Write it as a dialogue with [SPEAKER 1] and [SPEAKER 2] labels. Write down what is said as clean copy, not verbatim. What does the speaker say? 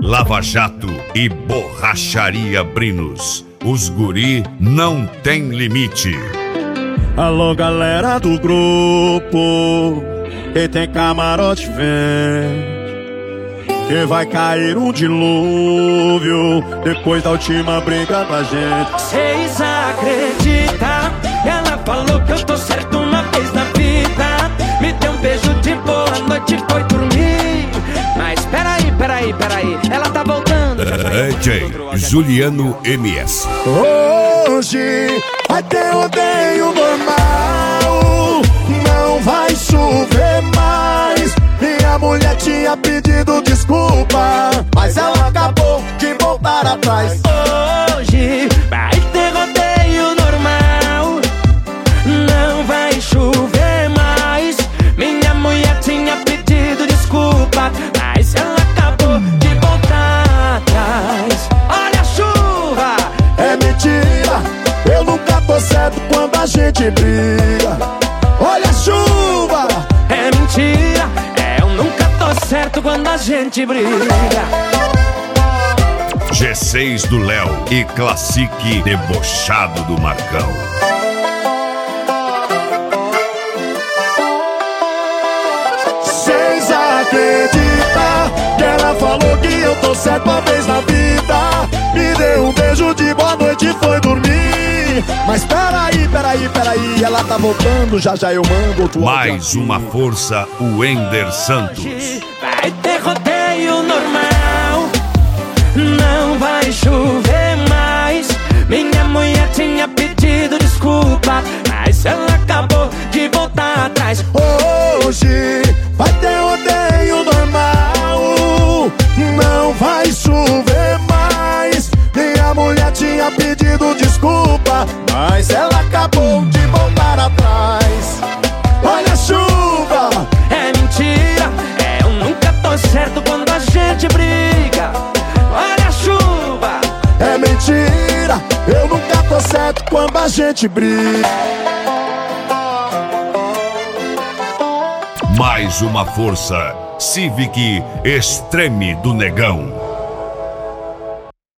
[SPEAKER 1] Lava Jato e Borracharia Brinos. Os guri não tem limite.
[SPEAKER 2] Alô, galera do grupo, quem tem camarote vem, que vai cair um dilúvio depois da última briga da gente.
[SPEAKER 3] Vocês acreditam? Ela falou que eu tô certo uma vez na vida. Me deu um beijo de boa noite e foi dormir. Mas peraí, ela tá voltando.
[SPEAKER 1] DJ Juliano MS.
[SPEAKER 2] Hoje vai ter rodeio normal, não vai chover mais. Minha mulher tinha pedido desculpa, mas ela acabou de voltar atrás.
[SPEAKER 3] Hoje vai ter rodeio normal, não vai chover mais. Minha mulher tinha pedido desculpa, mas ela acabou de voltar atrás. Olha a chuva!
[SPEAKER 2] É mentira, eu nunca tô certo quando a gente briga. Olha a chuva!
[SPEAKER 3] É mentira, eu nunca tô certo quando a gente briga.
[SPEAKER 1] G6 do Léo e Classique Debochado do Marcão.
[SPEAKER 2] Vocês acreditam que ela falou que eu tô certo uma vez na vida? Me deu um beijo de boa noite e foi dormir. Mas peraí, ela tá voltando, já eu mando outro.
[SPEAKER 1] Mais uma força, o Ender Santos.
[SPEAKER 3] Vai ter rodeio normal, não vai chover mais. Minha mulher tinha pedido desculpa, mas ela acabou de voltar atrás.
[SPEAKER 2] Hoje vai ter rodeio normal, não vai chover mais. Minha mulher tinha pedido desculpa, mas ela acabou de voltar atrás. Olha a chuva!
[SPEAKER 3] É mentira, eu nunca tô certo quando a gente briga. Olha a chuva!
[SPEAKER 2] É mentira, eu nunca tô certo quando a gente briga.
[SPEAKER 1] Mais uma força, Civic Extreme do Negão.